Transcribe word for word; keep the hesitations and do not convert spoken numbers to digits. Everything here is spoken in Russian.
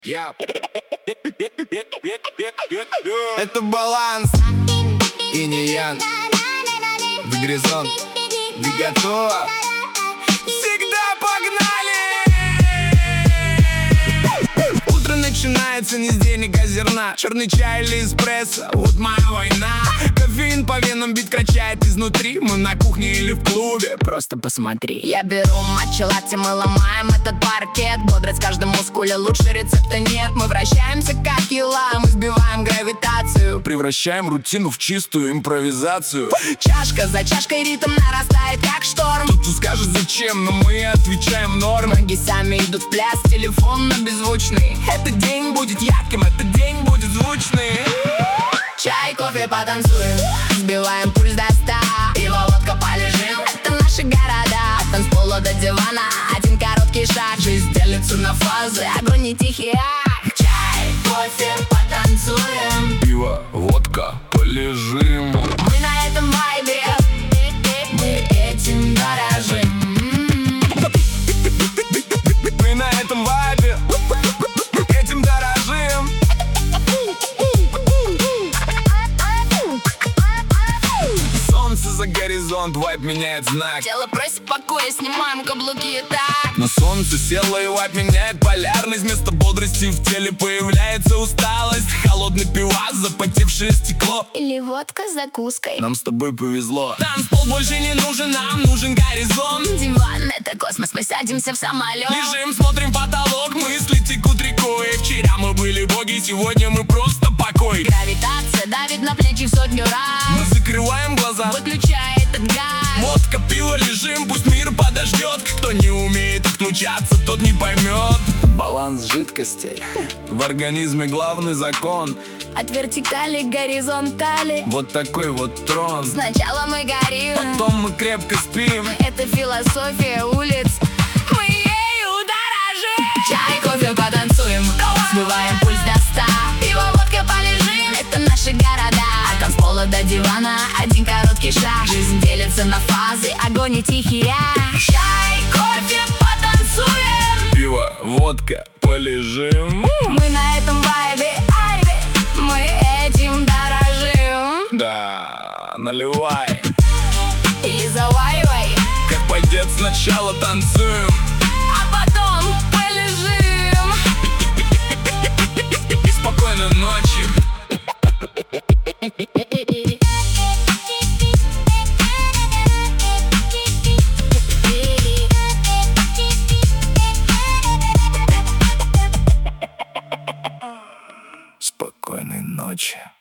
Я. Это баланс и не ян. Вы горизонт, вы готовы? Всегда погнали! Утро начинается не с денег, а зерна. Черный чай или эспрессо, вот моя война. Кофеин по венам бит качает изнутри. Мы на кухне или в клубе, просто посмотри. Я беру матча латте, мы ломаем этот паркет. Бодрость в каждом мускуле, лучше рецепта нет. Мы вращаемся как ела, мы сбиваем гравитацию. Превращаем рутину в чистую импровизацию. Чашка за чашкой ритм нарастает как шторм. Кто-то скажет зачем, но мы отвечаем норм. Ноги сами идут в пляс, телефон на беззвучный. Этот день будет ярким, этот день будет звучный. Чай, кофе, потанцуем, сбиваем пульс до ста. Пиво, водка, полежим, это наши города. От танцпола до дивана, один короткий шаг. Жизнь делится на фазы, огонь и тихий ах. Чай, кофе, потанцуем, Пиво, водка, полежим. мы на этом вайбе, мы этим дорожим. Мы на этом вайбе, этим дорожим. Солнце за горизонт, вайб меняет знак. Тело просит покоя, снимаем каблуки и так. Но солнце село и вайб меняет полярность. Вместо бодрости в теле появляется усталость. Холодный пивас, запотевшее стекло. Или водка с закуской. Нам с тобой повезло. Танцпол больше не нужен, нам нужен горизонт. Диван — это космос, мы садимся в самолет. Лежим, смотрим потолок, мысли текут рекой. Вчера мы были боги, сегодня мы просто покой. Гравитация давит на плечи в сотню раз. Мы закрываем глаза, Выключай этот газ. водка, пиво, лежим, пусть мир подождет. Кто не умеет отключаться, тот не поймет. Баланс жидкостей в организме главный закон. От вертикали к горизонтали. Вот такой вот трон. Сначала мы горим, Потом мы крепко спим. это философия улиц, мы ею дорожим. Чай, кофе, потанцуем, сбиваем пульс до ста. Пиво, водка, полежим, это наши города. От танцпола до дивана, один короткий шаг. Жизнь делится на фазы, огонь и тихий ах. Чай, кофе, потанцуем, Пиво, водка, полежим. мы на этом вайбе, айбе, мы этим дорожим. Да, наливай. И заваривай, Как пойдет, сначала танцуем, а потом полежим. и спокойной ночи. Спокойной ночи.